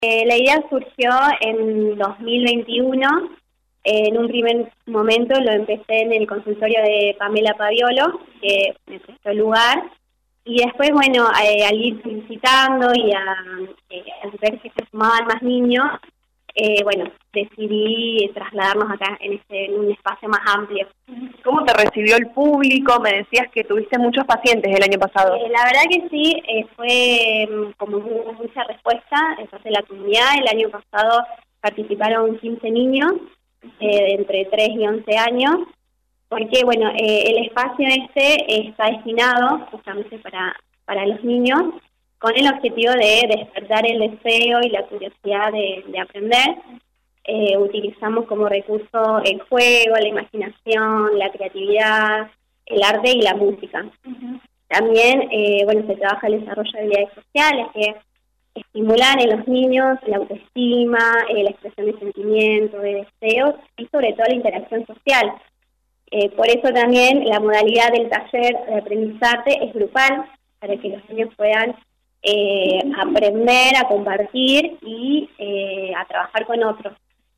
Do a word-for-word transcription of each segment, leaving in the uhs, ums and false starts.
Eh, la idea surgió en dos mil veintiuno. Eh, en un primer momento lo empecé en el consultorio de Pamela Paviolo, que me prestó lugar. Y después, bueno, eh, al ir solicitando y a, eh, al ver que se sumaban más niños, eh, bueno, decidí trasladarnos acá en, este, en un espacio más amplio. ¿Cómo te recibió el público? Me decías que tuviste muchos pacientes el año pasado. Eh, la verdad que sí, eh, fue um, como muy, mucha respuesta de parte de la comunidad. El año pasado participaron quince niños, eh, entre tres y once años, porque bueno, eh, el espacio este está destinado justamente para, para los niños, con el objetivo de despertar el deseo y la curiosidad de, de aprender. Eh, utilizamos como recurso el juego, la imaginación, la creatividad, el arte y la música. Uh-huh. También, eh, bueno, se trabaja el desarrollo de habilidades sociales, que estimulan en los niños la autoestima, eh, la expresión de sentimientos, de deseos y sobre todo la interacción social. Eh, por eso también la modalidad del taller de aprendizaje es grupal, para que los niños puedan eh, aprender a compartir y eh, a trabajar con otros.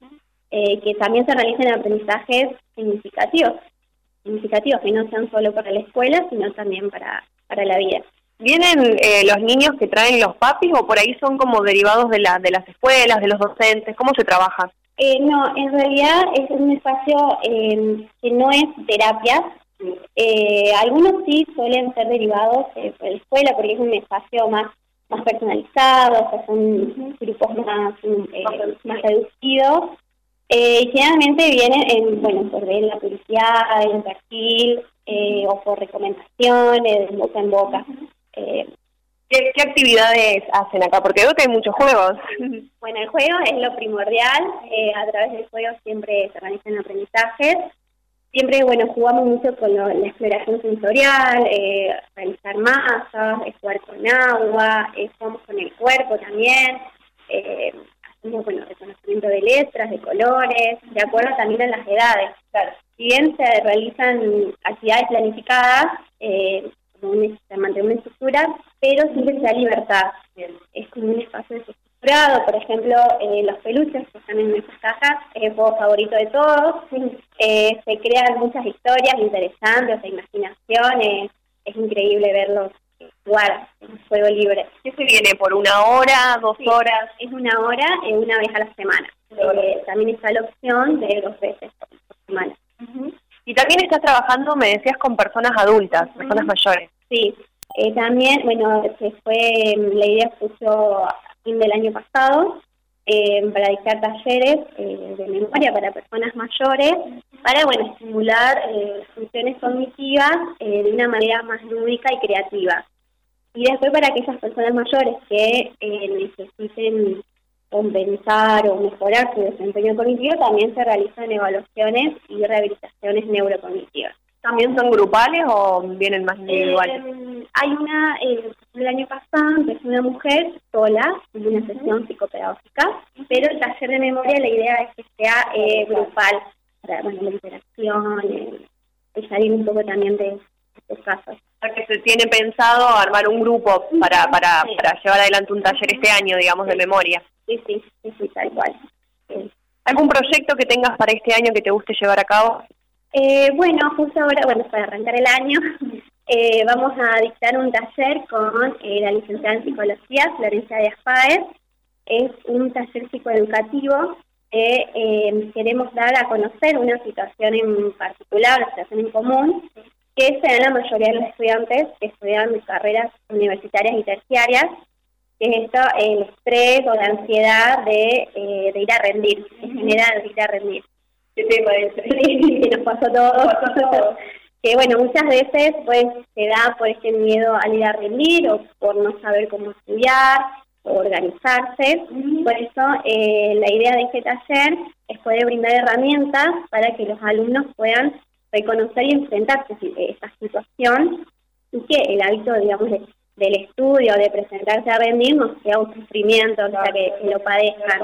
Eh, que también se realicen aprendizajes significativos, significativos que no sean solo para la escuela, sino también para, para la vida. ¿Vienen eh, los niños que traen los papis o por ahí son como derivados de, la, de las escuelas, de los docentes? ¿Cómo se trabaja? Eh, no, en realidad es un espacio eh, que no es terapia. Eh, algunos sí suelen ser derivados eh, por la escuela porque es un espacio más más personalizado, o sea, son grupos más, eh, más reducidos. Eh, generalmente vienen en, bueno, por ver la publicidad, el perfil, eh, o por recomendaciones, de boca en boca. Eh, ¿Qué, ¿Qué actividades hacen acá? Porque veo que hay muchos juegos. Bueno, el juego es lo primordial. Eh, a través del juego siempre se realizan aprendizajes. Siempre, bueno, jugamos mucho con lo, la exploración sensorial, eh, realizar masas, eh, jugar con agua, eh, jugamos con el cuerpo también. Eh, hacemos, bueno, reconocimiento de letras, de colores, de acuerdo también a las edades. Claro, si bien se realizan actividades planificadas, eh, como un, se mantiene una estructura, pero siempre se da libertad. Bien. Es como un espacio desestructurado. Por ejemplo, eh, los peluches que están en esas cajas, es el juego favorito de todos. Eh, se crean muchas historias interesantes, de imaginación, eh, es increíble verlos jugar en juego libre. ¿Qué se viene? ¿Por una hora, dos sí, horas? Es una hora, eh, una vez a la semana. Eh, también está la opción de dos veces por, por semana. Uh-huh. Y también estás trabajando, me decías, con personas adultas, uh-huh. personas mayores. Sí, eh, también, bueno, se fue, la idea surgió a fin del año pasado, eh, para dictar talleres eh, de memoria para personas mayores, para, bueno, estimular eh, funciones cognitivas eh, de una manera más lúdica y creativa. Y después para aquellas personas mayores que eh, necesiten compensar o mejorar su desempeño cognitivo, también se realizan evaluaciones y rehabilitaciones neurocognitivas. ¿También son grupales o vienen más individuales? Eh, hay una, eh, el año pasado empezó una mujer sola en una sesión psicopedagógica, pero el taller de memoria la idea es que sea eh, grupal, para, bueno, la interacción, el, el salir un poco también de estos casos. O sea que se tiene pensado armar un grupo para para, sí. para llevar adelante un taller este año, digamos, de memoria. Sí, sí, sí, sí, tal cual. Sí. ¿Algún proyecto que tengas para este año que te guste llevar a cabo? Eh, bueno, justo ahora, bueno, para arrancar el año, eh, vamos a dictar un taller con eh, la licenciada en Psicología, Florencia Díaz Páez. Es un taller psicoeducativo que eh, queremos dar a conocer una situación en particular, una situación en común, que se da en la mayoría de los estudiantes que estudian carreras universitarias y terciarias, que es esto, el estrés o la ansiedad de, eh, de ir a rendir, en general de ir a rendir. ¿Qué tema es? Sí, que nos pasó todo. Que bueno, muchas veces pues se da por ese miedo al ir a rendir o por no saber cómo estudiar o organizarse. Por eso eh, la idea de este taller es poder brindar herramientas para que los alumnos puedan reconocer y enfrentarse a esta situación y que el hábito, digamos, de, del estudio, de presentarse a rendir, no sea un sufrimiento, o sea, que, que lo padezcan.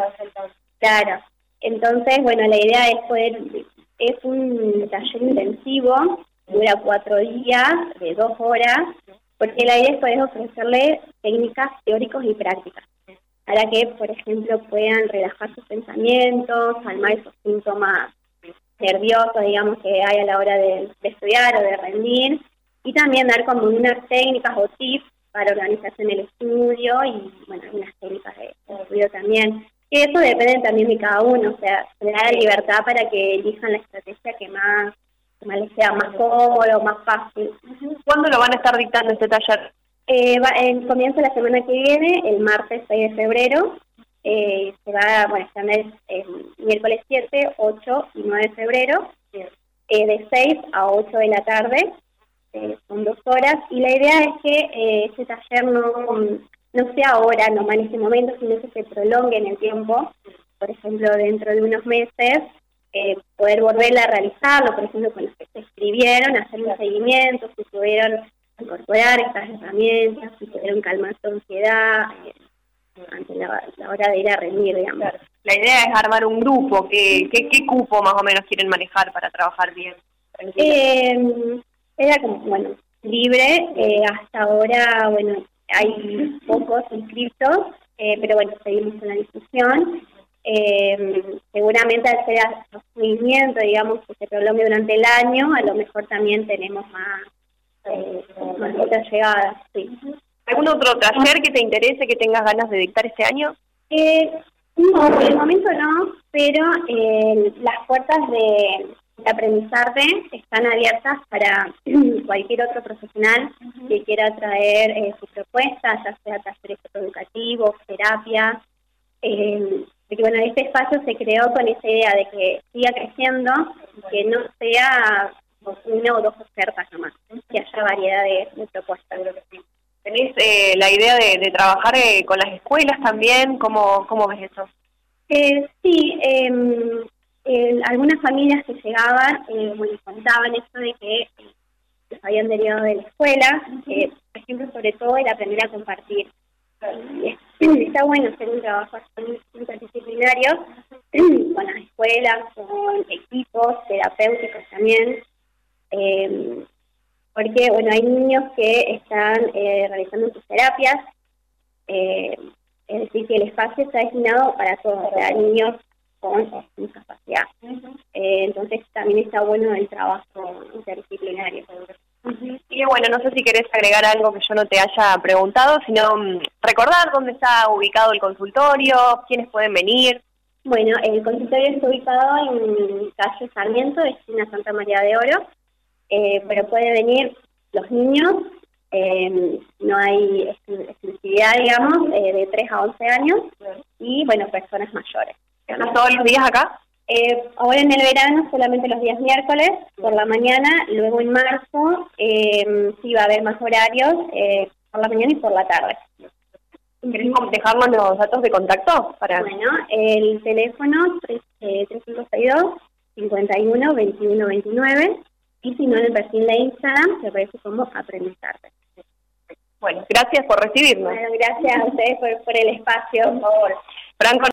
Claro. Entonces, bueno, la idea es poder, es un taller intensivo, dura cuatro días, de dos horas, porque la idea es poder ofrecerle técnicas teóricas y prácticas. para que, por ejemplo, puedan relajar sus pensamientos, calmar esos síntomas nerviosos, digamos, que hay a la hora de, de estudiar o de rendir, y también dar como unas técnicas o tips para organizarse en el estudio y, bueno, algunas técnicas de, de estudio también. Y eso depende también de cada uno, o sea, se le da la libertad para que elijan la estrategia que más, que más les sea más cómodo, más fácil. ¿Cuándo lo van a estar dictando este taller? Eh, va, eh, comienza la semana que viene, el martes seis de febrero. Eh, se va, bueno, están el, el miércoles siete, ocho y nueve de febrero, eh, de seis a ocho de la tarde, eh, son dos horas, y la idea es que eh, este taller no, no sea ahora, nomás en este momento, sino que se prolongue en el tiempo. Por ejemplo, dentro de unos meses, eh, poder volver a realizarlo, por ejemplo, con los que se inscribieron, hacer un seguimiento, si pudieron incorporar estas herramientas, si pudieron calmar su ansiedad, eh, ante la, la hora de ir a rendir, digamos. Claro. La idea es armar un grupo. ¿Qué, qué, qué cupo más o menos quieren manejar para trabajar bien? Eh, era como, bueno, libre. Eh, hasta ahora, bueno, hay pocos inscritos, eh, pero bueno, seguimos con la discusión. Eh, seguramente al ser los movimientos, digamos, que se prolongue durante el año, a lo mejor también tenemos más, eh, más otras llegadas, sí. ¿Algún otro taller que te interese, que tengas ganas de dictar este año? Eh, no, por el momento no, pero eh, las puertas de, de aprendizaje están abiertas para cualquier otro profesional que quiera traer eh, su propuesta, ya sea talleres educativos, terapia. Eh, porque bueno, este espacio se creó con esa idea de que siga creciendo, que no sea una o dos ofertas nomás, que haya variedad de, de propuestas. ¿Tenés eh, la idea de, de trabajar eh, con las escuelas también? ¿Cómo, cómo ves eso? Eh, sí, eh, eh, algunas familias que llegaban, eh, bueno, contaban esto de que eh, los habían derivado de la escuela, eh, por ejemplo, sobre todo el aprender a compartir. Eh, está bueno hacer un trabajo interdisciplinario con las escuelas, con equipos terapéuticos también, eh, porque, bueno, hay niños que están eh, realizando sus terapias, eh, es decir, que el espacio está destinado para todos, o sea, niños con discapacidad. Eh, entonces, también está bueno el trabajo interdisciplinario. Y bueno, no sé si querés agregar algo que yo no te haya preguntado, sino um, recordar dónde está ubicado el consultorio, quiénes pueden venir. Bueno, el consultorio está ubicado en calle Sarmiento, esquina Santa María de Oro. Eh, pero puede venir los niños, eh, no hay exclusividad, digamos, eh, de tres a once años, y, bueno, personas mayores. ¿Estás todos los días acá? Eh, ahora en el verano solamente los días miércoles, por la mañana, luego en marzo eh, sí va a haber más horarios, eh, por la mañana y por la tarde. ¿Querés dejarnos los datos de contacto? Para... Bueno, el teléfono tres cinco seis dos, cinco uno, veintiuno veintinueve. Y si no, en el perfil de Instagram se aparece como Aprendizaje. Bueno, gracias por recibirnos. Bueno, gracias a ustedes por, por el espacio, por favor. Franco.